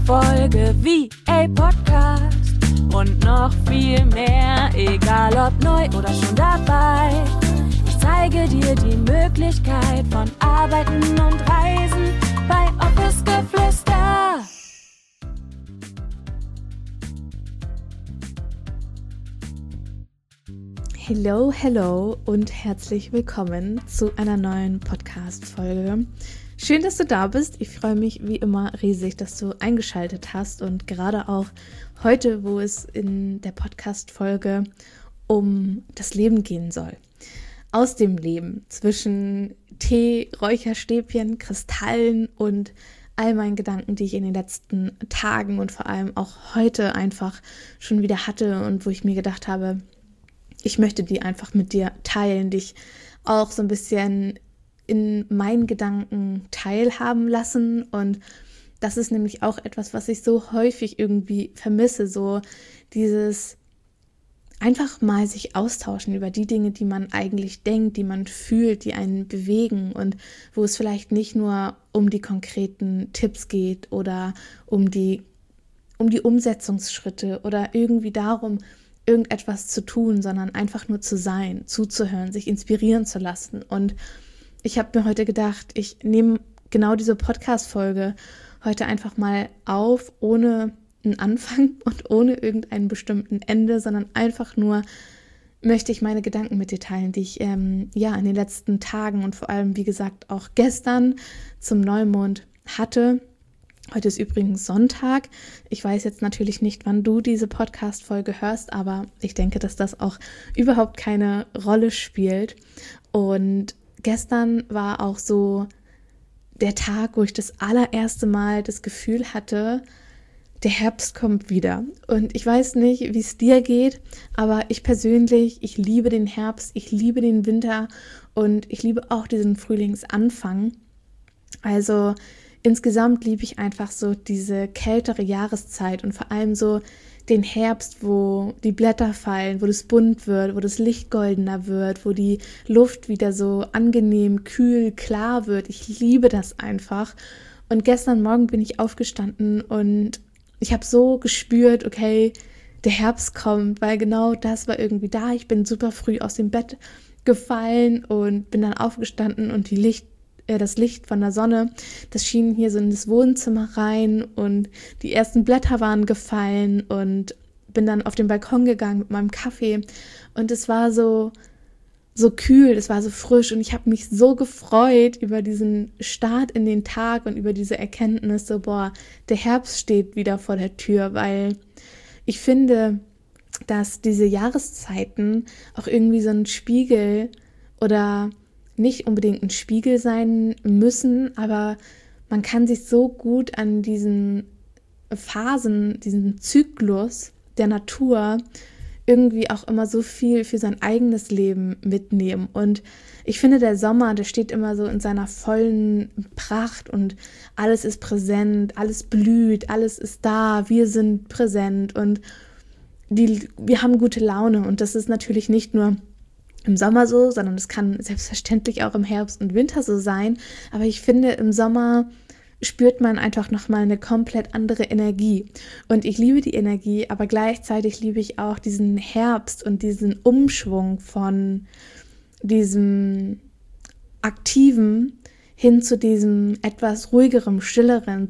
Folge VA Podcast und noch viel mehr, egal ob neu oder schon dabei. Ich zeige dir die Möglichkeit von Arbeiten und Reisen bei Office Geflüster. Hello und herzlich willkommen zu einer neuen Podcast-Folge. Schön, dass du da bist. Ich freue mich wie immer riesig, dass du eingeschaltet hast und gerade auch heute, wo es in der Podcast-Folge um das Leben gehen soll. Aus dem Leben, zwischen Tee, Räucherstäbchen, Kristallen und all meinen Gedanken, die ich in den letzten Tagen und vor allem auch heute einfach schon wieder hatte und wo ich mir gedacht habe, ich möchte die einfach mit dir teilen, dich auch so ein bisschen in meinen Gedanken teilhaben lassen. Und das ist nämlich auch etwas, was ich so häufig irgendwie vermisse, so dieses einfach mal sich austauschen über die Dinge, die man eigentlich denkt, die man fühlt, die einen bewegen und wo es vielleicht nicht nur um die konkreten Tipps geht oder um die Umsetzungsschritte oder irgendwie darum, irgendetwas zu tun, sondern einfach nur zu sein, zuzuhören, sich inspirieren zu lassen. Und ich habe mir heute gedacht, ich nehme genau diese Podcast-Folge heute einfach mal auf, ohne einen Anfang und ohne irgendeinen bestimmten Ende, sondern einfach nur möchte ich meine Gedanken mit dir teilen, die ich in den letzten Tagen und vor allem, wie gesagt, auch gestern zum Neumond hatte. Heute ist übrigens Sonntag. Ich weiß jetzt natürlich nicht, wann du diese Podcast-Folge hörst, aber ich denke, dass das auch überhaupt keine Rolle spielt. Und gestern war auch so der Tag, wo ich das allererste Mal das Gefühl hatte, der Herbst kommt wieder. Und ich weiß nicht, wie es dir geht, aber ich persönlich, ich liebe den Herbst, ich liebe den Winter und ich liebe auch diesen Frühlingsanfang. Also insgesamt liebe ich einfach so diese kältere Jahreszeit und vor allem so den Herbst, wo die Blätter fallen, wo das bunt wird, wo das Licht goldener wird, wo die Luft wieder so angenehm, kühl, klar wird. Ich liebe das einfach. Und gestern Morgen bin ich aufgestanden und ich habe so gespürt, okay, der Herbst kommt, weil genau das war irgendwie da. Ich bin super früh aus dem Bett gefallen und bin dann aufgestanden und das Licht von der Sonne, das schien hier so in das Wohnzimmer rein und die ersten Blätter waren gefallen und bin dann auf den Balkon gegangen mit meinem Kaffee und es war so kühl, es war so frisch und ich habe mich so gefreut über diesen Start in den Tag und über diese Erkenntnis, so der Herbst steht wieder vor der Tür, weil ich finde, dass diese Jahreszeiten auch irgendwie so ein Spiegel oder nicht unbedingt ein Spiegel sein müssen, aber man kann sich so gut an diesen Phasen, diesen Zyklus der Natur irgendwie auch immer so viel für sein eigenes Leben mitnehmen. Und ich finde, der Sommer, der steht immer so in seiner vollen Pracht und alles ist präsent, alles blüht, alles ist da, wir sind präsent und wir haben gute Laune. Und das ist natürlich nicht nur im Sommer so, sondern es kann selbstverständlich auch im Herbst und Winter so sein. Aber ich finde, im Sommer spürt man einfach nochmal eine komplett andere Energie. Und ich liebe die Energie, aber gleichzeitig liebe ich auch diesen Herbst und diesen Umschwung von diesem Aktiven hin zu diesem etwas ruhigeren, stilleren,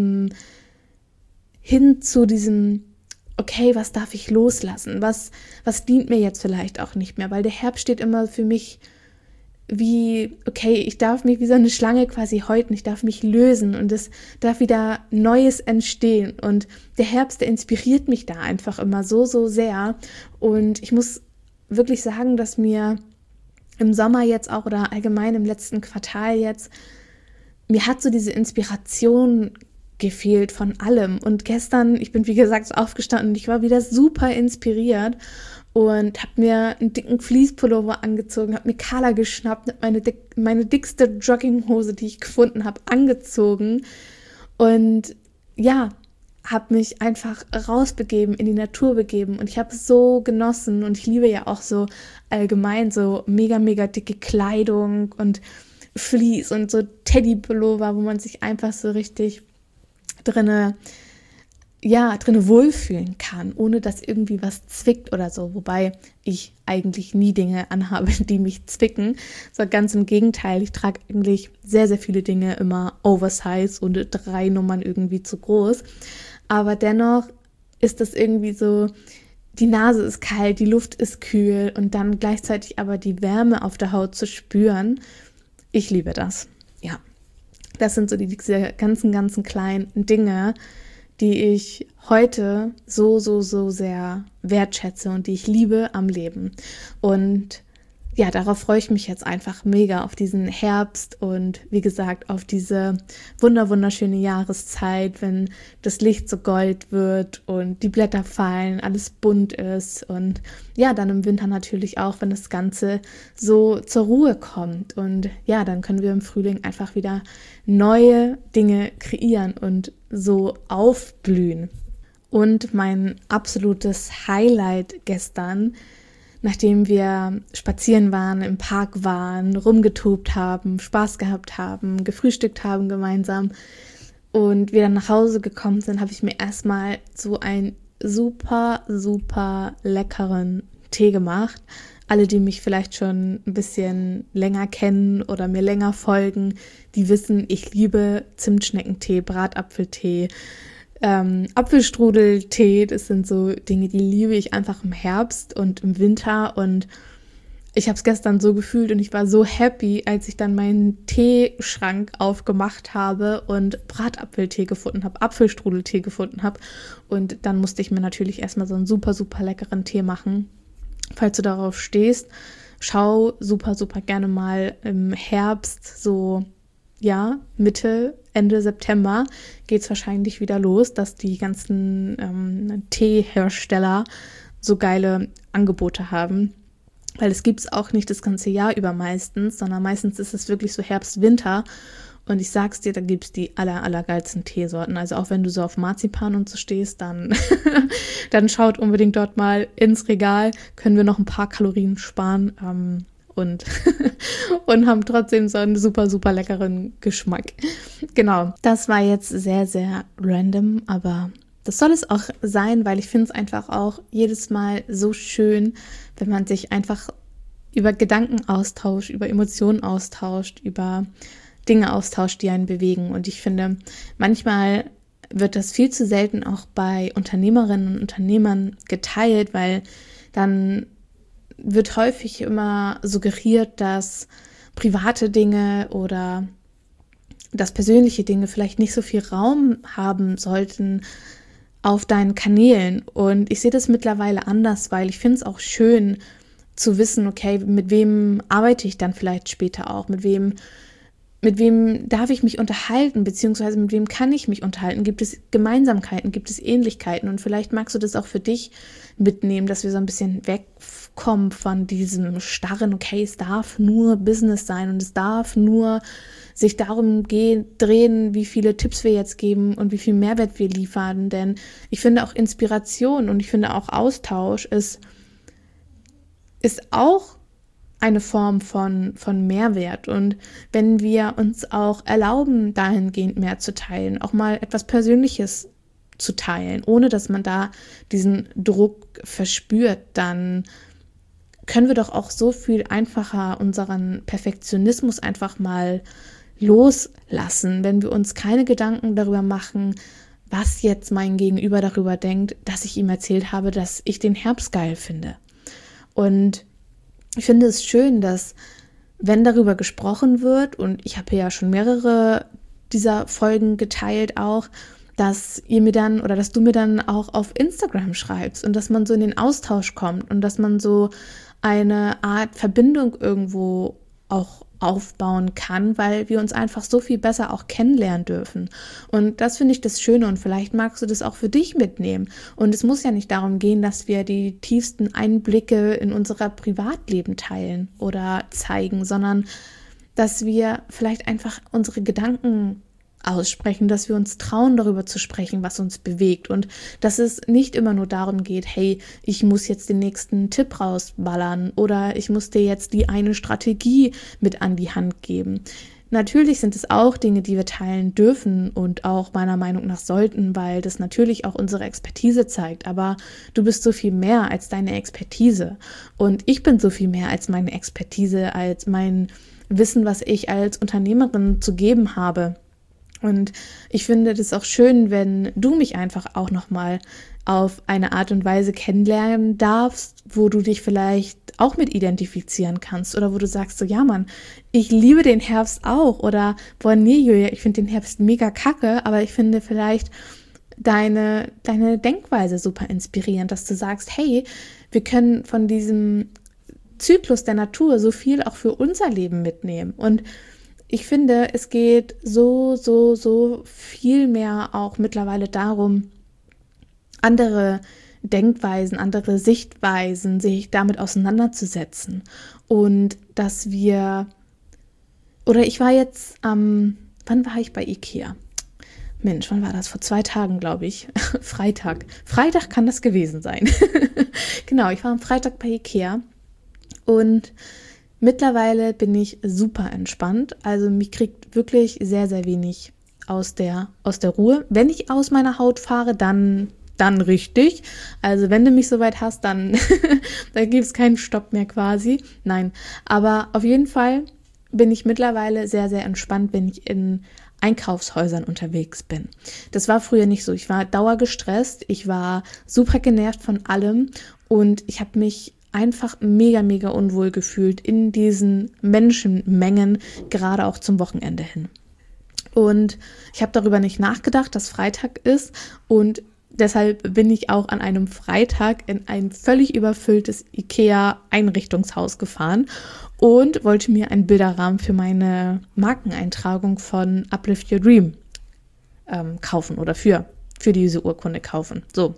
hin zu diesem okay, was darf ich loslassen? Was dient mir jetzt vielleicht auch nicht mehr? Weil der Herbst steht immer für mich wie, okay, ich darf mich wie so eine Schlange quasi häuten, ich darf mich lösen und es darf wieder Neues entstehen. Und der Herbst, der inspiriert mich da einfach immer so sehr. Und ich muss wirklich sagen, dass mir im Sommer jetzt auch oder allgemein im letzten Quartal jetzt, mir hat so diese Inspiration gefehlt von allem. Und gestern, ich bin wie gesagt aufgestanden und ich war wieder super inspiriert und habe mir einen dicken Fleece-Pullover angezogen, habe mir Kala geschnappt, meine dickste Jogginghose, die ich gefunden habe, angezogen und ja, habe mich einfach rausbegeben, in die Natur begeben und ich habe es so genossen und ich liebe ja auch so allgemein so mega, mega dicke Kleidung und Fleece und so Teddy-Pullover, wo man sich einfach so richtig drinne drin wohlfühlen kann, ohne dass irgendwie was zwickt oder so. Wobei ich eigentlich nie Dinge anhabe, die mich zwicken. So ganz im Gegenteil, ich trage eigentlich sehr, sehr viele Dinge immer oversize und 3 Nummern irgendwie zu groß. Aber dennoch ist das irgendwie so, die Nase ist kalt, die Luft ist kühl und dann gleichzeitig aber die Wärme auf der Haut zu spüren. Ich liebe das. Ja, das sind so diese ganzen kleinen Dinge, die ich heute so sehr wertschätze und die ich liebe am Leben. Und ja, darauf freue ich mich jetzt einfach mega auf diesen Herbst und wie gesagt auf diese wunderschöne Jahreszeit, wenn das Licht so gold wird und die Blätter fallen, alles bunt ist und ja, dann im Winter natürlich auch, wenn das Ganze so zur Ruhe kommt und ja, dann können wir im Frühling einfach wieder neue Dinge kreieren und so aufblühen. Und mein absolutes Highlight gestern, nachdem wir spazieren waren, im Park waren, rumgetobt haben, Spaß gehabt haben, gefrühstückt haben gemeinsam und wir dann nach Hause gekommen sind, habe ich mir erstmal so einen super leckeren Tee gemacht. Alle, die mich vielleicht schon ein bisschen länger kennen oder mir länger folgen, die wissen, ich liebe Zimtschneckentee, Bratapfeltee, Apfelstrudeltee, das sind so Dinge, die liebe ich einfach im Herbst und im Winter und ich habe es gestern so gefühlt und ich war so happy, als ich dann meinen Teeschrank aufgemacht habe und Bratapfeltee gefunden habe, Apfelstrudeltee gefunden habe und dann musste ich mir natürlich erstmal so einen super leckeren Tee machen. Falls du darauf stehst, schau super gerne mal im Herbst, so Ende September geht es wahrscheinlich wieder los, dass die ganzen Teehersteller so geile Angebote haben. Weil es gibt es auch nicht das ganze Jahr über meistens, sondern meistens ist es wirklich so Herbst, Winter. Und ich sag's dir, da gibt es die allergeilsten Teesorten. Also auch wenn du so auf Marzipan und so stehst, dann, dann schaut unbedingt dort mal ins Regal. Können wir noch ein paar Kalorien sparen und haben trotzdem so einen super leckeren Geschmack. Genau, das war jetzt sehr random, aber das soll es auch sein, weil ich finde es einfach auch jedes Mal so schön, wenn man sich einfach über Gedanken austauscht, über Emotionen austauscht, über Dinge austauscht, die einen bewegen. Und ich finde, manchmal wird das viel zu selten auch bei Unternehmerinnen und Unternehmern geteilt, weil dann wird häufig immer suggeriert, dass private Dinge oder dass persönliche Dinge vielleicht nicht so viel Raum haben sollten auf deinen Kanälen. Und ich sehe das mittlerweile anders, weil ich finde es auch schön zu wissen, okay, mit wem arbeite ich dann vielleicht später auch, mit wem darf ich mich unterhalten, beziehungsweise mit wem kann ich mich unterhalten? Gibt es Gemeinsamkeiten, gibt es Ähnlichkeiten? Und vielleicht magst du das auch für dich mitnehmen, dass wir so ein bisschen wegkommen von diesem starren, okay, es darf nur Business sein und es darf nur sich darum drehen, wie viele Tipps wir jetzt geben und wie viel Mehrwert wir liefern. Denn ich finde auch Inspiration und ich finde auch Austausch ist auch eine Form von Mehrwert. Und wenn wir uns auch erlauben, dahingehend mehr zu teilen, auch mal etwas Persönliches zu teilen, ohne dass man da diesen Druck verspürt, dann können wir doch auch so viel einfacher unseren Perfektionismus einfach mal loslassen, wenn wir uns keine Gedanken darüber machen, was jetzt mein Gegenüber darüber denkt, dass ich ihm erzählt habe, dass ich den Herbst geil finde. Und ich finde es schön, dass, wenn darüber gesprochen wird, und ich habe ja schon mehrere dieser Folgen geteilt auch, dass du mir dann auch auf Instagram schreibst und dass man so in den Austausch kommt und dass man so eine Art Verbindung irgendwo auch aufbauen kann, weil wir uns einfach so viel besser auch kennenlernen dürfen. Und das finde ich das Schöne und vielleicht magst du das auch für dich mitnehmen. Und es muss ja nicht darum gehen, dass wir die tiefsten Einblicke in unser Privatleben teilen oder zeigen, sondern dass wir vielleicht einfach unsere Gedanken aussprechen, dass wir uns trauen, darüber zu sprechen, was uns bewegt und dass es nicht immer nur darum geht, hey, ich muss jetzt den nächsten Tipp rausballern oder ich muss dir jetzt die eine Strategie mit an die Hand geben. Natürlich sind es auch Dinge, die wir teilen dürfen und auch meiner Meinung nach sollten, weil das natürlich auch unsere Expertise zeigt. Aber du bist so viel mehr als deine Expertise. Und ich bin so viel mehr als meine Expertise, als mein Wissen, was ich als Unternehmerin zu geben habe. Und ich finde das auch schön, wenn du mich einfach auch nochmal auf eine Art und Weise kennenlernen darfst, wo du dich vielleicht auch mit identifizieren kannst oder wo du sagst so, ja Mann, ich liebe den Herbst auch oder boah nee Julia, ich finde den Herbst mega kacke, aber ich finde vielleicht deine Denkweise super inspirierend, dass du sagst, hey, wir können von diesem Zyklus der Natur so viel auch für unser Leben mitnehmen. Und ich finde, es geht so viel mehr auch mittlerweile darum, andere Denkweisen, andere Sichtweisen, sich damit auseinanderzusetzen. Und dass wir, oder ich war jetzt wann war ich bei Ikea? Mensch, wann war das? Vor 2 Tagen, glaube ich. Freitag. Freitag kann das gewesen sein. Genau, ich war am Freitag bei Ikea und mittlerweile bin ich super entspannt. Also mich kriegt wirklich sehr, sehr wenig aus der Ruhe. Wenn ich aus meiner Haut fahre, dann richtig. Also wenn du mich soweit hast, dann gibt es keinen Stopp mehr quasi. Nein, aber auf jeden Fall bin ich mittlerweile sehr, sehr entspannt, wenn ich in Einkaufshäusern unterwegs bin. Das war früher nicht so. Ich war dauergestresst, ich war super genervt von allem und ich habe mich einfach mega, mega unwohl gefühlt in diesen Menschenmengen, gerade auch zum Wochenende hin. Und ich habe darüber nicht nachgedacht, dass Freitag ist und deshalb bin ich auch an einem Freitag in ein völlig überfülltes IKEA-Einrichtungshaus gefahren und wollte mir einen Bilderrahmen für meine Markeneintragung von Uplift Your Dream kaufen oder für diese Urkunde kaufen. So.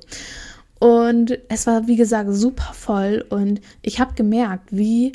Und es war, wie gesagt, super voll und ich habe gemerkt, wie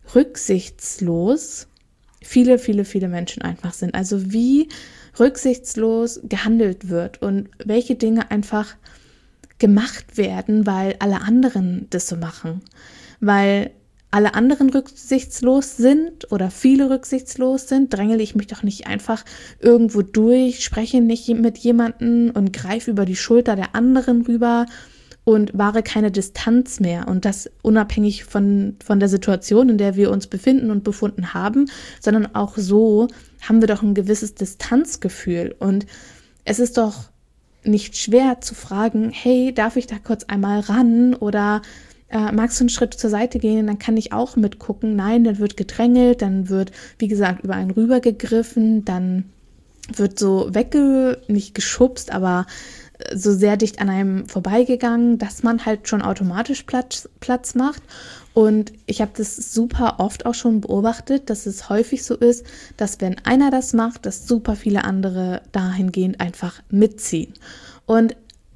rücksichtslos viele Menschen einfach sind. Also wie rücksichtslos gehandelt wird und welche Dinge einfach gemacht werden, weil alle anderen das so machen. Weil alle anderen rücksichtslos sind oder viele rücksichtslos sind, drängele ich mich doch nicht einfach irgendwo durch, spreche nicht mit jemandem und greife über die Schulter der anderen rüber und wahre keine Distanz mehr. Und das unabhängig von der Situation, in der wir uns befinden und befunden haben, sondern auch so haben wir doch ein gewisses Distanzgefühl. Und es ist doch nicht schwer zu fragen, hey, darf ich da kurz einmal ran oder magst du einen Schritt zur Seite gehen, dann kann ich auch mitgucken. Nein, dann wird gedrängelt, dann wird, wie gesagt, über einen rübergegriffen, dann wird so nicht geschubst, aber so sehr dicht an einem vorbeigegangen, dass man halt schon automatisch Platz macht. Und ich habe das super oft auch schon beobachtet, dass es häufig so ist, dass wenn einer das macht, dass super viele andere dahingehend einfach mitziehen. Und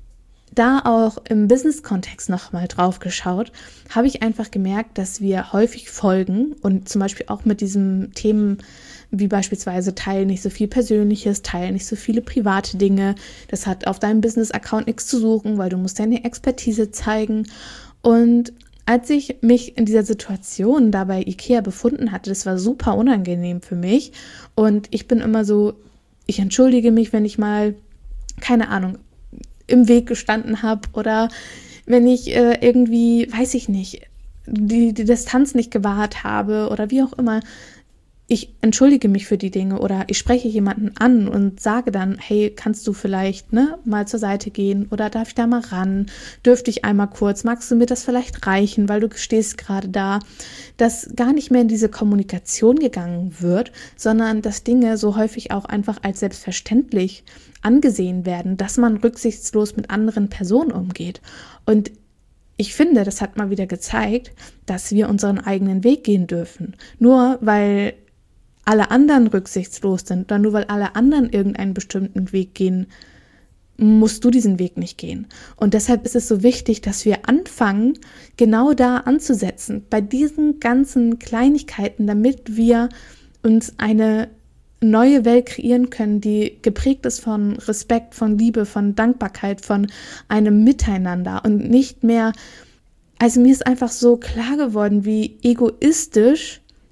da auch im Business-Kontext nochmal drauf geschaut, habe ich einfach gemerkt, dass wir häufig folgen und zum Beispiel auch mit diesen Themen wie beispielsweise teile nicht so viel Persönliches, teile nicht so viele private Dinge. Das hat auf deinem Business-Account nichts zu suchen, weil du musst deine Expertise zeigen. Und als ich mich in dieser Situation da bei IKEA befunden hatte, das war super unangenehm für mich. Und ich bin immer so, ich entschuldige mich, wenn ich mal, keine Ahnung, im Weg gestanden habe oder wenn ich irgendwie, weiß ich nicht, die Distanz nicht gewahrt habe oder wie auch immer. Ich entschuldige mich für die Dinge oder ich spreche jemanden an und sage dann, hey, kannst du vielleicht mal zur Seite gehen oder darf ich da mal ran? Dürfte ich einmal kurz? Magst du mir das vielleicht reichen, weil du stehst gerade da? Dass gar nicht mehr in diese Kommunikation gegangen wird, sondern dass Dinge so häufig auch einfach als selbstverständlich angesehen werden, dass man rücksichtslos mit anderen Personen umgeht. Und ich finde, das hat mal wieder gezeigt, dass wir unseren eigenen Weg gehen dürfen. Nur weil alle anderen rücksichtslos sind oder nur weil alle anderen irgendeinen bestimmten Weg gehen, musst du diesen Weg nicht gehen. Und deshalb ist es so wichtig, dass wir anfangen, genau da anzusetzen, bei diesen ganzen Kleinigkeiten, damit wir uns eine neue Welt kreieren können, die geprägt ist von Respekt, von Liebe, von Dankbarkeit, von einem Miteinander und nicht mehr, also mir ist einfach so klar geworden, wie egoistisch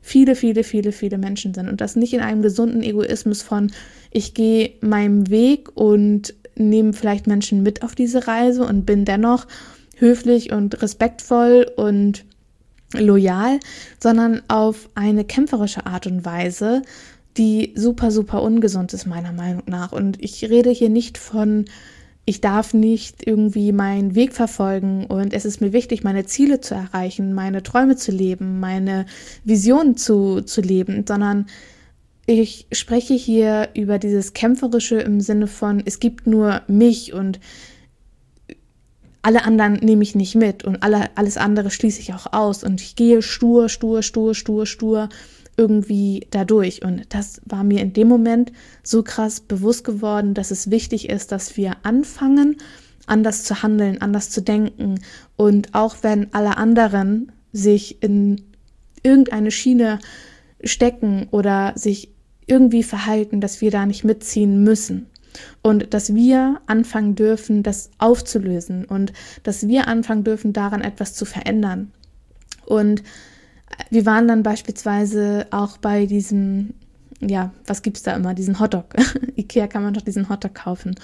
viele, viele, viele, viele Menschen sind und das nicht in einem gesunden Egoismus von, ich gehe meinem Weg und nehme vielleicht Menschen mit auf diese Reise und bin dennoch höflich und respektvoll und loyal, sondern auf eine kämpferische Art und Weise, die super, super ungesund ist meiner Meinung nach. Und ich rede hier nicht von, ich darf nicht irgendwie meinen Weg verfolgen und es ist mir wichtig, meine Ziele zu erreichen, meine Träume zu leben, meine Visionen zu leben, sondern ich spreche hier über dieses Kämpferische im Sinne von, es gibt nur mich und alle anderen nehme ich nicht mit und alles andere schließe ich auch aus und ich gehe stur irgendwie dadurch. Und das war mir in dem Moment so krass bewusst geworden, dass es wichtig ist, dass wir anfangen, anders zu handeln, anders zu denken. Und auch wenn alle anderen sich in irgendeine Schiene stecken oder sich irgendwie verhalten, dass wir da nicht mitziehen müssen. Und dass wir anfangen dürfen, das aufzulösen und dass wir anfangen dürfen, daran etwas zu verändern. Und wir waren dann beispielsweise auch bei diesem, ja, was gibt's da immer, diesen Hotdog. Ikea kann man doch diesen Hotdog kaufen.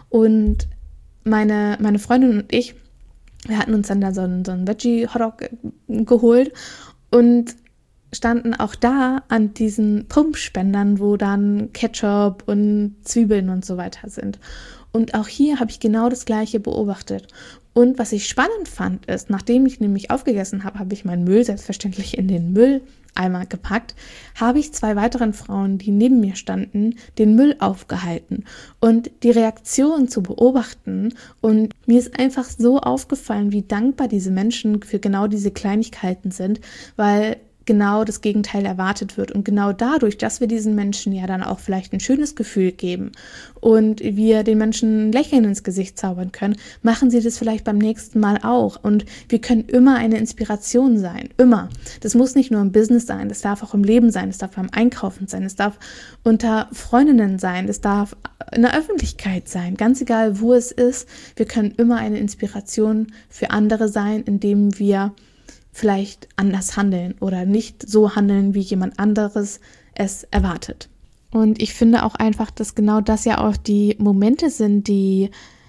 Und meine Freundin und ich, wir hatten uns dann da so einen Veggie-Hotdog geholt und standen auch da an diesen Pumpspendern, wo dann Ketchup und Zwiebeln und so weiter sind. Und auch hier habe ich genau das Gleiche beobachtet. Und was ich spannend fand, ist, nachdem ich nämlich aufgegessen habe, habe ich meinen Müll selbstverständlich in den Mülleimer gepackt, habe ich 2 weiteren Frauen, die neben mir standen, den Müll aufgehalten und die Reaktion zu beobachten. Und mir ist einfach so aufgefallen, wie dankbar diese Menschen für genau diese Kleinigkeiten sind, weil genau das Gegenteil erwartet wird. Und genau dadurch, dass wir diesen Menschen ja dann auch vielleicht ein schönes Gefühl geben und wir den Menschen ein Lächeln ins Gesicht zaubern können, machen sie das vielleicht beim nächsten Mal auch. Und wir können immer eine Inspiration sein. Immer. Das muss nicht nur im Business sein, das darf auch im Leben sein, das darf beim Einkaufen sein, das darf unter Freundinnen sein, das darf in der Öffentlichkeit sein. Ganz egal, wo es ist, wir können immer eine Inspiration für andere sein, indem wir vielleicht anders handeln oder nicht so handeln, wie jemand anderes es erwartet. Und ich finde auch einfach, dass genau das ja auch die Momente sind, die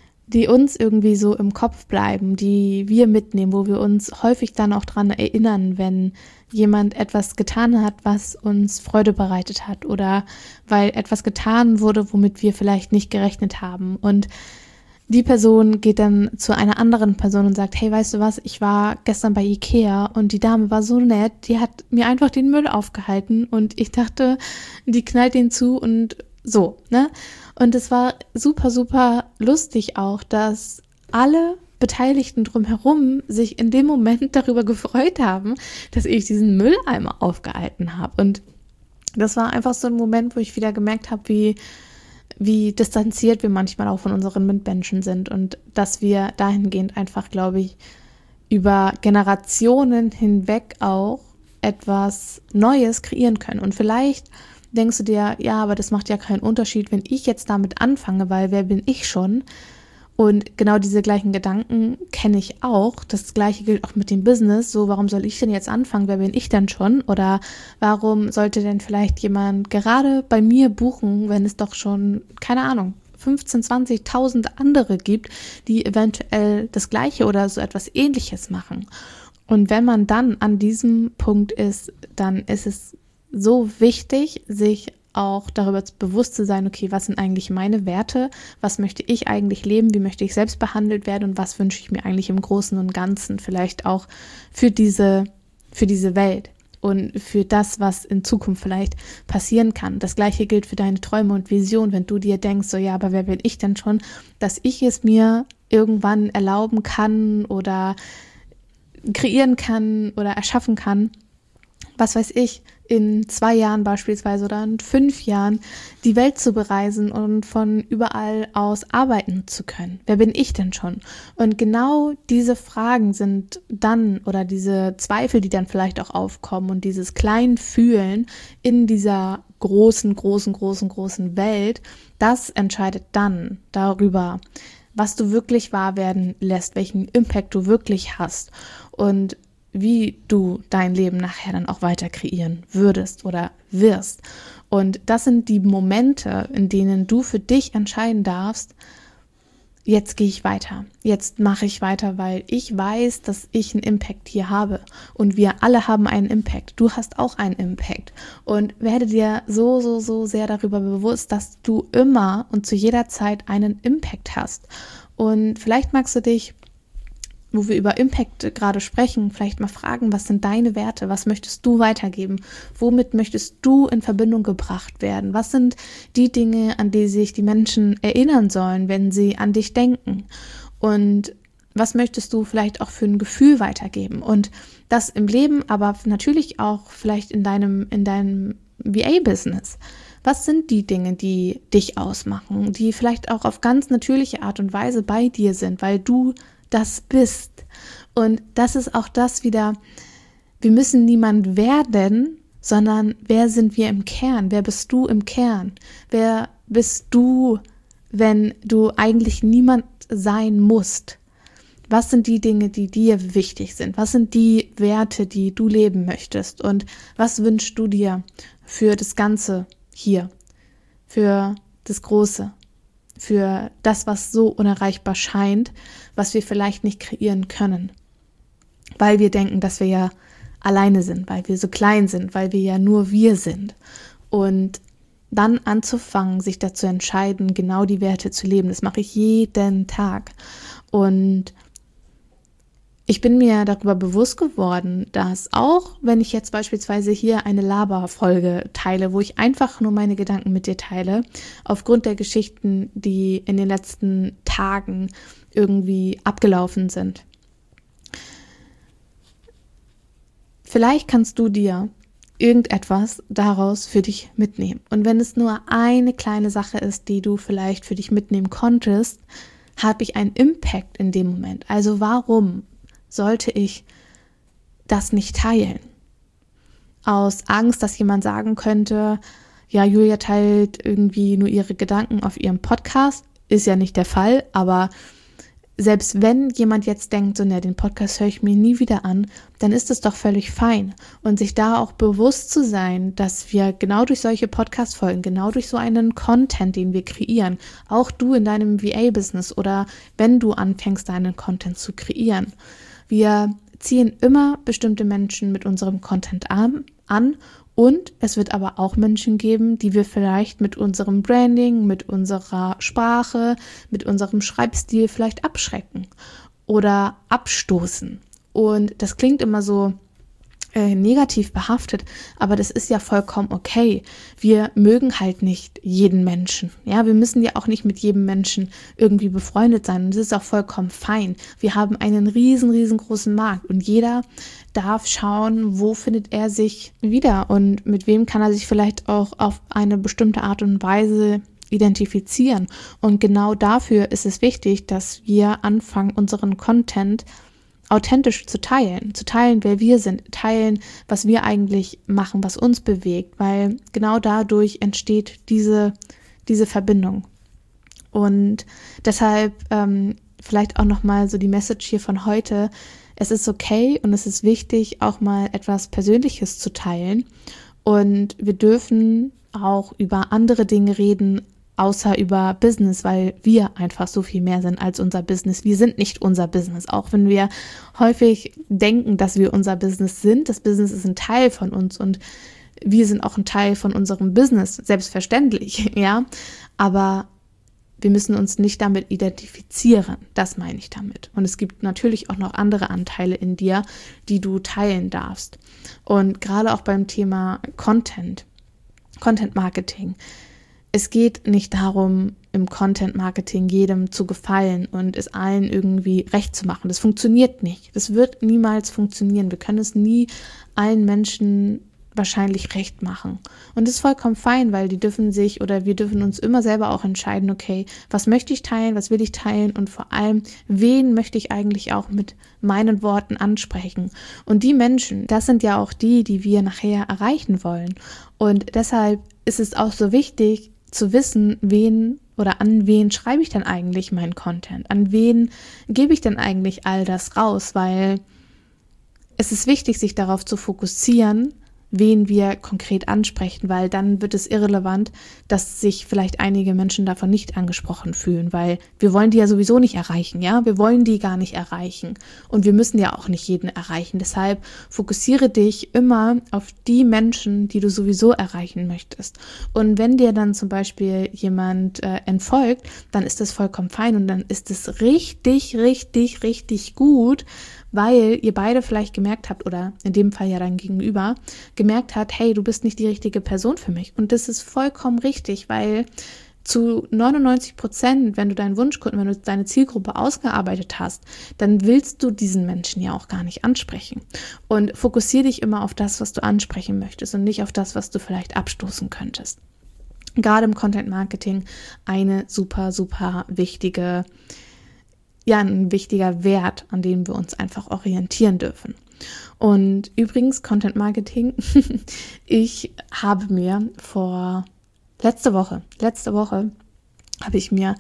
uns irgendwie so im Kopf bleiben, die wir mitnehmen, wo wir uns häufig dann auch dran erinnern, wenn jemand etwas getan hat, was uns Freude bereitet hat oder weil etwas getan wurde, womit wir vielleicht nicht gerechnet haben. Und die Person geht dann zu einer anderen Person und sagt, hey, weißt du was, ich war gestern bei Ikea und die Dame war so nett, die hat mir einfach den Müll aufgehalten und ich dachte, die knallt den zu und so, ne? Und es war super, super lustig auch, dass alle Beteiligten drumherum sich in dem Moment darüber gefreut haben, dass ich diesen Mülleimer aufgehalten habe. Und das war einfach so ein Moment, wo ich wieder gemerkt habe, wie distanziert wir manchmal auch von unseren Mitmenschen sind und dass wir dahingehend einfach, glaube ich, über Generationen hinweg auch etwas Neues kreieren können. Und vielleicht denkst du dir, ja, aber das macht ja keinen Unterschied, wenn ich jetzt damit anfange, weil wer bin ich schon? Und genau diese gleichen Gedanken kenne ich auch. Das Gleiche gilt auch mit dem Business. So, warum soll ich denn jetzt anfangen? Wer bin ich denn schon? Oder warum sollte denn vielleicht jemand gerade bei mir buchen, wenn es doch schon, keine Ahnung, 15, 20.000 andere gibt, die eventuell das Gleiche oder so etwas Ähnliches machen? Und wenn man dann an diesem Punkt ist, dann ist es so wichtig, sich auch darüber bewusst zu sein, okay, was sind eigentlich meine Werte, was möchte ich eigentlich leben, wie möchte ich selbst behandelt werden und was wünsche ich mir eigentlich im Großen und Ganzen vielleicht auch für diese Welt und für das, was in Zukunft vielleicht passieren kann. Das Gleiche gilt für deine Träume und Visionen, wenn du dir denkst, so ja, aber wer bin ich denn schon, dass ich es mir irgendwann erlauben kann oder kreieren kann oder erschaffen kann, was weiß ich, in 2 Jahren beispielsweise oder in 5 Jahren die Welt zu bereisen und von überall aus arbeiten zu können. Wer bin ich denn schon? Und genau diese Fragen sind dann oder diese Zweifel, die dann vielleicht auch aufkommen und dieses Kleinfühlen in dieser großen Welt, das entscheidet dann darüber, was du wirklich wahr werden lässt, welchen Impact du wirklich hast. Und wie du dein Leben nachher dann auch weiter kreieren würdest oder wirst. Und das sind die Momente, in denen du für dich entscheiden darfst, jetzt gehe ich weiter, jetzt mache ich weiter, weil ich weiß, dass ich einen Impact hier habe und wir alle haben einen Impact. Du hast auch einen Impact und werde dir so sehr darüber bewusst, dass du immer und zu jeder Zeit einen Impact hast. Und vielleicht magst du dich, wo wir über Impact gerade sprechen, vielleicht mal fragen, was sind deine Werte, was möchtest du weitergeben, womit möchtest du in Verbindung gebracht werden, was sind die Dinge, an die sich die Menschen erinnern sollen, wenn sie an dich denken und was möchtest du vielleicht auch für ein Gefühl weitergeben und das im Leben, aber natürlich auch vielleicht in deinem VA-Business. Was sind die Dinge, die dich ausmachen, die vielleicht auch auf ganz natürliche Art und Weise bei dir sind, weil du das bist. Und das ist auch das wieder, wir müssen niemand werden, sondern wer sind wir im Kern? Wer bist du im Kern? Wer bist du, wenn du eigentlich niemand sein musst? Was sind die Dinge, die dir wichtig sind? Was sind die Werte, die du leben möchtest? Und was wünschst du dir für das Ganze hier? Für das Große? Für das, was so unerreichbar scheint, was wir vielleicht nicht kreieren können, weil wir denken, dass wir ja alleine sind, weil wir so klein sind, weil wir ja nur wir sind. Und dann anzufangen, sich dazu entscheiden, genau die Werte zu leben, das mache ich jeden Tag. Und ich bin mir darüber bewusst geworden, dass auch, wenn ich jetzt beispielsweise hier eine Laberfolge teile, wo ich einfach nur meine Gedanken mit dir teile, aufgrund der Geschichten, die in den letzten Tagen irgendwie abgelaufen sind. Vielleicht kannst du dir irgendetwas daraus für dich mitnehmen. Und wenn es nur eine kleine Sache ist, die du vielleicht für dich mitnehmen konntest, habe ich einen Impact in dem Moment. Also warum sollte ich das nicht teilen? Aus Angst, dass jemand sagen könnte, ja, Julia teilt irgendwie nur ihre Gedanken auf ihrem Podcast. Ist ja nicht der Fall, aber selbst wenn jemand jetzt denkt, so, ne, den Podcast höre ich mir nie wieder an, dann ist es doch völlig fein. Und sich da auch bewusst zu sein, dass wir genau durch solche Podcast-Folgen, genau durch so einen Content, den wir kreieren, auch du in deinem VA-Business oder wenn du anfängst, deinen Content zu kreieren, wir ziehen immer bestimmte Menschen mit unserem Content an und es wird aber auch Menschen geben, die wir vielleicht mit unserem Branding, mit unserer Sprache, mit unserem Schreibstil vielleicht abschrecken oder abstoßen. Und das klingt immer so negativ behaftet, aber das ist ja vollkommen okay. Wir mögen halt nicht jeden Menschen. Ja, wir müssen ja auch nicht mit jedem Menschen irgendwie befreundet sein und das ist auch vollkommen fein. Wir haben einen riesengroßen Markt und jeder darf schauen, wo findet er sich wieder und mit wem kann er sich vielleicht auch auf eine bestimmte Art und Weise identifizieren. Und genau dafür ist es wichtig, dass wir anfangen, unseren Content authentisch zu teilen, wer wir sind, teilen, was wir eigentlich machen, was uns bewegt, weil genau dadurch entsteht diese Verbindung. Und deshalb vielleicht auch nochmal so die Message hier von heute, es ist okay und es ist wichtig, auch mal etwas Persönliches zu teilen und wir dürfen auch über andere Dinge reden, außer über Business, weil wir einfach so viel mehr sind als unser Business. Wir sind nicht unser Business, auch wenn wir häufig denken, dass wir unser Business sind. Das Business ist ein Teil von uns und wir sind auch ein Teil von unserem Business, selbstverständlich, ja. Aber wir müssen uns nicht damit identifizieren, das meine ich damit. Und es gibt natürlich auch noch andere Anteile in dir, die du teilen darfst. Und gerade auch beim Thema Content Marketing. Es geht nicht darum, im Content Marketing jedem zu gefallen und es allen irgendwie recht zu machen. Das funktioniert nicht. Das wird niemals funktionieren. Wir können es nie allen Menschen wahrscheinlich recht machen. Und das ist vollkommen fein, weil wir dürfen uns immer selber auch entscheiden, okay, was möchte ich teilen, was will ich teilen und vor allem, wen möchte ich eigentlich auch mit meinen Worten ansprechen. Und die Menschen, das sind ja auch die wir nachher erreichen wollen. Und deshalb ist es auch so wichtig, zu wissen, an wen schreibe ich denn eigentlich meinen Content? An wen gebe ich denn eigentlich all das raus? Weil es ist wichtig, sich darauf zu fokussieren, wen wir konkret ansprechen, weil dann wird es irrelevant, dass sich vielleicht einige Menschen davon nicht angesprochen fühlen, weil wir wollen die ja sowieso nicht erreichen, ja? Wir wollen die gar nicht erreichen und wir müssen ja auch nicht jeden erreichen. Deshalb fokussiere dich immer auf die Menschen, die du sowieso erreichen möchtest. Und wenn dir dann zum Beispiel jemand entfolgt, dann ist das vollkommen fein und dann ist es richtig, richtig, richtig gut, weil ihr beide vielleicht gemerkt habt, oder in dem Fall ja dein Gegenüber, gemerkt hat, hey, du bist nicht die richtige Person für mich. Und das ist vollkommen richtig, weil zu 99%, wenn du deinen Wunschkunden, wenn du deine Zielgruppe ausgearbeitet hast, dann willst du diesen Menschen ja auch gar nicht ansprechen. Und fokussiere dich immer auf das, was du ansprechen möchtest und nicht auf das, was du vielleicht abstoßen könntest. Gerade im Content Marketing eine super, super wichtige, ein wichtiger Wert, an dem wir uns einfach orientieren dürfen. Und übrigens, Content Marketing, ich habe mir letzte Woche habe ich mir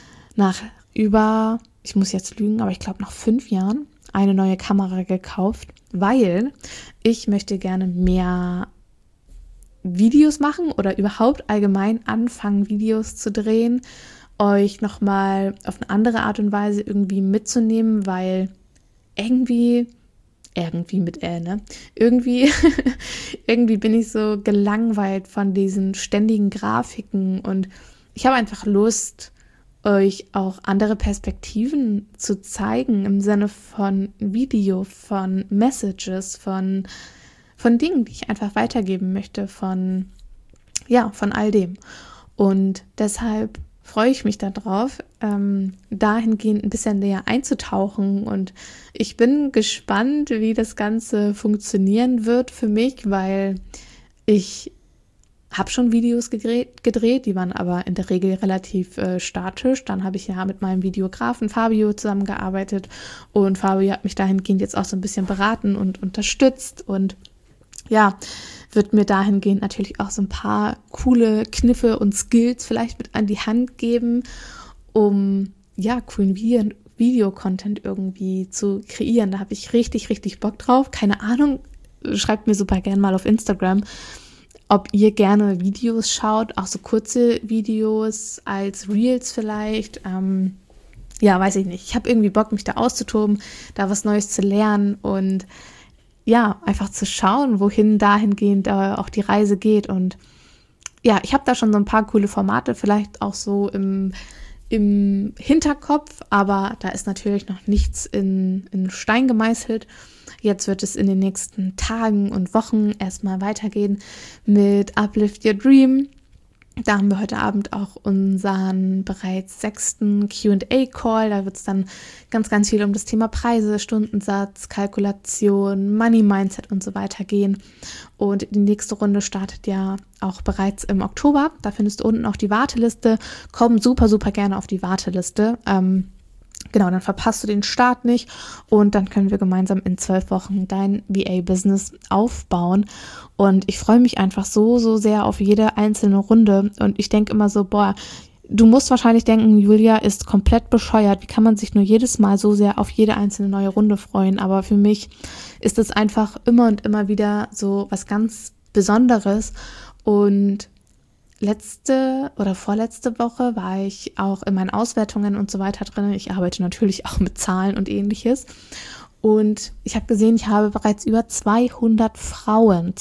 ich muss jetzt lügen, aber ich glaube nach 5 Jahren eine neue Kamera gekauft, weil ich möchte gerne mehr Videos machen oder überhaupt allgemein anfangen, Videos zu drehen, euch nochmal auf eine andere Art und Weise irgendwie mitzunehmen, weil irgendwie bin ich so gelangweilt von diesen ständigen Grafiken und ich habe einfach Lust, euch auch andere Perspektiven zu zeigen im Sinne von Video, von Messages, von Dingen, die ich einfach weitergeben möchte, von all dem. Und deshalb freue ich mich darauf, dahingehend ein bisschen näher einzutauchen und ich bin gespannt, wie das Ganze funktionieren wird für mich, weil ich habe schon Videos gedreht, die waren aber in der Regel relativ statisch. Dann habe ich ja mit meinem Videografen Fabio zusammengearbeitet und Fabio hat mich dahingehend jetzt auch so ein bisschen beraten und unterstützt und wird mir dahingehend natürlich auch so ein paar coole Kniffe und Skills vielleicht mit an die Hand geben, um coolen Video-Content irgendwie zu kreieren. Da habe ich richtig, richtig Bock drauf. Keine Ahnung, schreibt mir super gerne mal auf Instagram, ob ihr gerne Videos schaut, auch so kurze Videos als Reels vielleicht. Weiß ich nicht. Ich habe irgendwie Bock, mich da auszutoben, da was Neues zu lernen und einfach zu schauen, wohin dahingehend auch die Reise geht. Und ich habe da schon so ein paar coole Formate, vielleicht auch so im Hinterkopf, aber da ist natürlich noch nichts in Stein gemeißelt. Jetzt wird es in den nächsten Tagen und Wochen erstmal weitergehen mit Uplift Your Dream. Da haben wir heute Abend auch unseren bereits 6. Q&A-Call. Da wird es dann ganz, ganz viel um das Thema Preise, Stundensatz, Kalkulation, Money-Mindset und so weiter gehen. Und die nächste Runde startet ja auch bereits im Oktober. Da findest du unten auch die Warteliste. Komm super, super gerne auf die Warteliste. Dann verpasst du den Start nicht und dann können wir gemeinsam in 12 Wochen dein VA-Business aufbauen. Und ich freue mich einfach so, so sehr auf jede einzelne Runde. Und ich denke immer so, du musst wahrscheinlich denken, Julia ist komplett bescheuert. Wie kann man sich nur jedes Mal so sehr auf jede einzelne neue Runde freuen? Aber für mich ist es einfach immer und immer wieder so was ganz Besonderes. Und letzte oder vorletzte Woche war ich auch in meinen Auswertungen und so weiter drin. Ich arbeite natürlich auch mit Zahlen und ähnliches. Und ich habe gesehen, ich habe bereits über 200 Frauen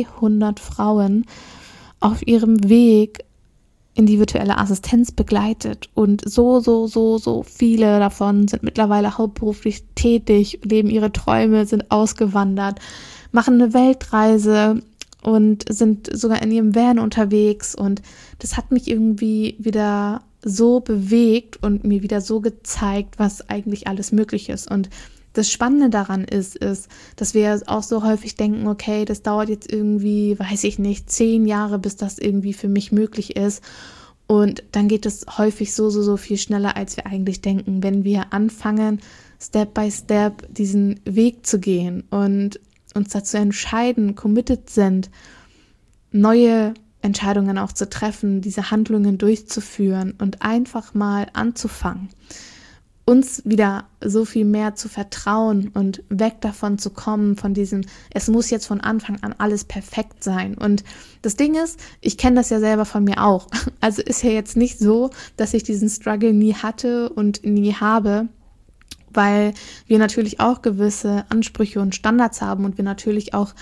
auf ihrem Weg in die virtuelle Assistenz begleitet. Und so viele davon sind mittlerweile hauptberuflich tätig, leben ihre Träume, sind ausgewandert, machen eine Weltreise und sind sogar in ihrem Van unterwegs. Und das hat mich irgendwie wieder so bewegt und mir wieder so gezeigt, was eigentlich alles möglich ist. Und das Spannende daran ist, dass wir auch so häufig denken, okay, das dauert jetzt irgendwie, 10 Jahre, bis das irgendwie für mich möglich ist. Und dann geht es häufig so viel schneller, als wir eigentlich denken, wenn wir anfangen, Step by Step diesen Weg zu gehen und uns dazu entscheiden, committed sind, neue Entscheidungen auch zu treffen, diese Handlungen durchzuführen und einfach mal anzufangen. uns wieder so viel mehr zu vertrauen und weg davon zu kommen, von diesem, es muss jetzt von Anfang an alles perfekt sein. Und das Ding ist, ich kenne das ja selber von mir auch. Also ist ja jetzt nicht so, dass ich diesen Struggle nie hatte und nie habe, weil wir natürlich auch gewisse Ansprüche und Standards haben und wir natürlich auch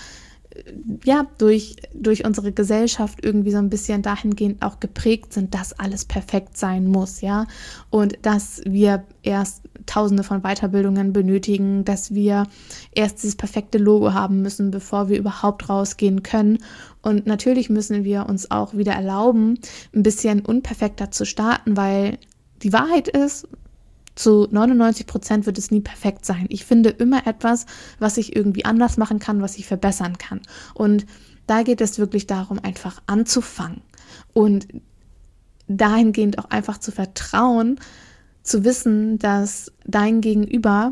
durch unsere Gesellschaft irgendwie so ein bisschen dahingehend auch geprägt sind, dass alles perfekt sein muss, ja, und dass wir erst Tausende von Weiterbildungen benötigen, dass wir erst dieses perfekte Logo haben müssen, bevor wir überhaupt rausgehen können. Und natürlich müssen wir uns auch wieder erlauben, ein bisschen unperfekter zu starten, weil die Wahrheit ist, zu 99% wird es nie perfekt sein. Ich finde immer etwas, was ich irgendwie anders machen kann, was ich verbessern kann. Und da geht es wirklich darum, einfach anzufangen und dahingehend auch einfach zu vertrauen, zu wissen, dass dein Gegenüber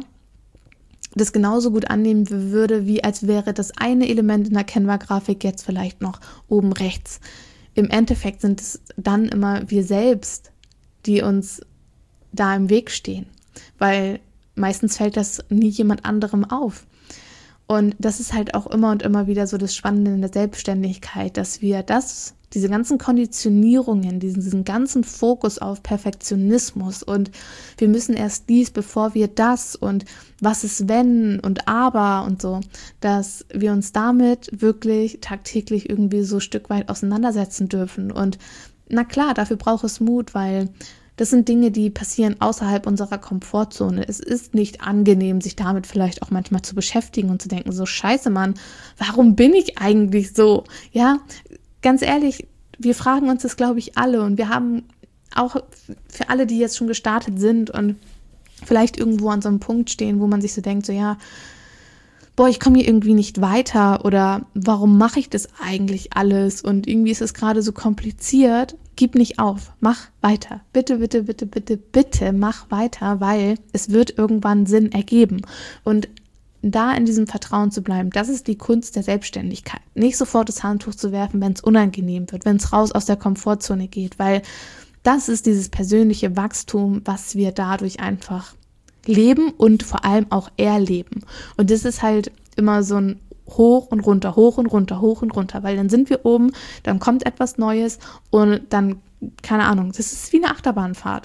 das genauso gut annehmen würde, wie als wäre das eine Element in der Canva-Grafik jetzt vielleicht noch oben rechts. Im Endeffekt sind es dann immer wir selbst, die uns da im Weg stehen, weil meistens fällt das nie jemand anderem auf. Und das ist halt auch immer und immer wieder so das Spannende in der Selbstständigkeit, dass wir diese ganzen Konditionierungen, diesen ganzen Fokus auf Perfektionismus und wir müssen erst dies, bevor wir das und was ist wenn und aber und so, dass wir uns damit wirklich tagtäglich irgendwie so ein Stück weit auseinandersetzen dürfen. Und na klar, dafür braucht es Mut, weil das sind Dinge, die passieren außerhalb unserer Komfortzone. Es ist nicht angenehm, sich damit vielleicht auch manchmal zu beschäftigen und zu denken, so scheiße, Mann, warum bin ich eigentlich so? Ja, ganz ehrlich, wir fragen uns das, glaube ich, alle. Und wir haben auch für alle, die jetzt schon gestartet sind und vielleicht irgendwo an so einem Punkt stehen, wo man sich so denkt, so ja, boah, ich komme hier irgendwie nicht weiter oder warum mache ich das eigentlich alles und irgendwie ist es gerade so kompliziert. Gib nicht auf, mach weiter. Bitte, bitte, bitte, bitte, bitte mach weiter, weil es wird irgendwann Sinn ergeben. Und da in diesem Vertrauen zu bleiben, das ist die Kunst der Selbstständigkeit. Nicht sofort das Handtuch zu werfen, wenn es unangenehm wird, wenn es raus aus der Komfortzone geht, weil das ist dieses persönliche Wachstum, was wir dadurch einfach leben und vor allem auch erleben. Und das ist halt immer so ein hoch und runter, hoch und runter, hoch und runter, weil dann sind wir oben, dann kommt etwas Neues und dann, keine Ahnung, das ist wie eine Achterbahnfahrt.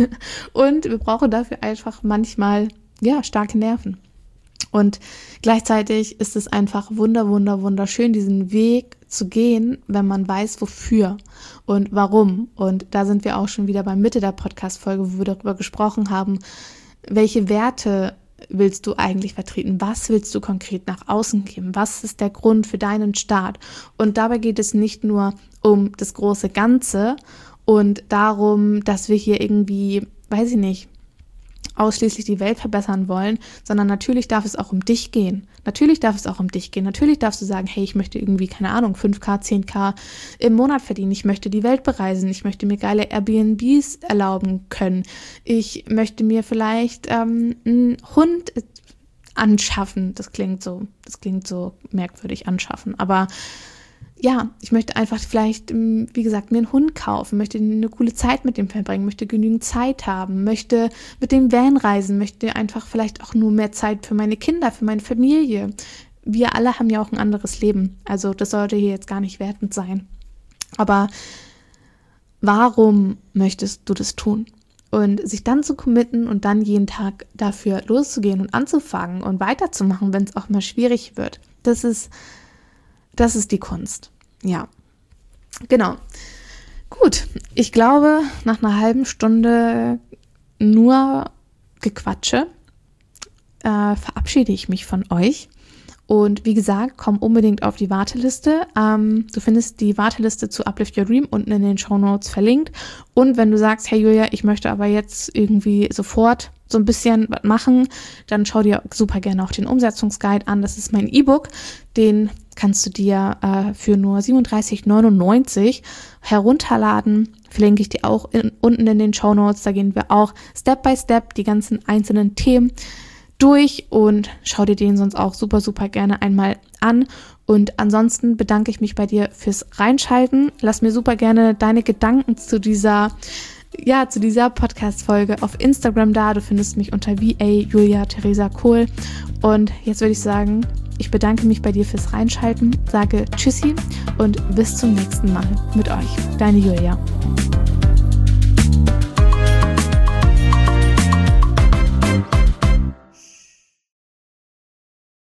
Und wir brauchen dafür einfach manchmal, ja, starke Nerven. Und gleichzeitig ist es einfach wunderschön, diesen Weg zu gehen, wenn man weiß, wofür und warum. Und da sind wir auch schon wieder bei Mitte der Podcast-Folge, wo wir darüber gesprochen haben, welche Werte willst du eigentlich vertreten? Was willst du konkret nach außen geben? Was ist der Grund für deinen Start? Und dabei geht es nicht nur um das große Ganze und darum, dass wir hier irgendwie, weiß ich nicht, ausschließlich die Welt verbessern wollen, sondern natürlich darf es auch um dich gehen. Natürlich darf es auch um dich gehen. Natürlich darfst du sagen, hey, ich möchte irgendwie, keine Ahnung, 5.000, 10.000 im Monat verdienen. Ich möchte die Welt bereisen. Ich möchte mir geile Airbnbs erlauben können. Ich möchte mir vielleicht einen Hund anschaffen. Das klingt so merkwürdig, anschaffen. Aber ja, ich möchte einfach vielleicht, wie gesagt, mir einen Hund kaufen, möchte eine coole Zeit mit dem verbringen, möchte genügend Zeit haben, möchte mit dem Van reisen, möchte einfach vielleicht auch nur mehr Zeit für meine Kinder, für meine Familie. Wir alle haben ja auch ein anderes Leben, also das sollte hier jetzt gar nicht wertend sein. Aber warum möchtest du das tun? Und sich dann zu committen und dann jeden Tag dafür loszugehen und anzufangen und weiterzumachen, wenn es auch mal schwierig wird, das ist die Kunst. Ja, genau. Gut, ich glaube, nach einer halben Stunde nur Gequatsche verabschiede ich mich von euch. Und wie gesagt, komm unbedingt auf die Warteliste. Du findest die Warteliste zu Uplift Your Dream unten in den Shownotes verlinkt. Und wenn du sagst, hey Julia, ich möchte aber jetzt irgendwie sofort so ein bisschen was machen, dann schau dir super gerne auch den Umsetzungsguide an. Das ist mein E-Book. Den kannst du dir für nur 37,99 herunterladen. Verlinke ich dir auch unten in den Shownotes. Da gehen wir auch Step by Step die ganzen einzelnen Themen durch und schau dir den sonst auch super, super gerne einmal an. Und ansonsten bedanke ich mich bei dir fürs Reinschalten. Lass mir super gerne deine Gedanken zu dieser zu dieser Podcast-Folge auf Instagram da. Du findest mich unter VA Julia Theresa Kohl. Und jetzt würde ich sagen, ich bedanke mich bei dir fürs Reinschalten, sage Tschüssi und bis zum nächsten Mal mit euch. Deine Julia.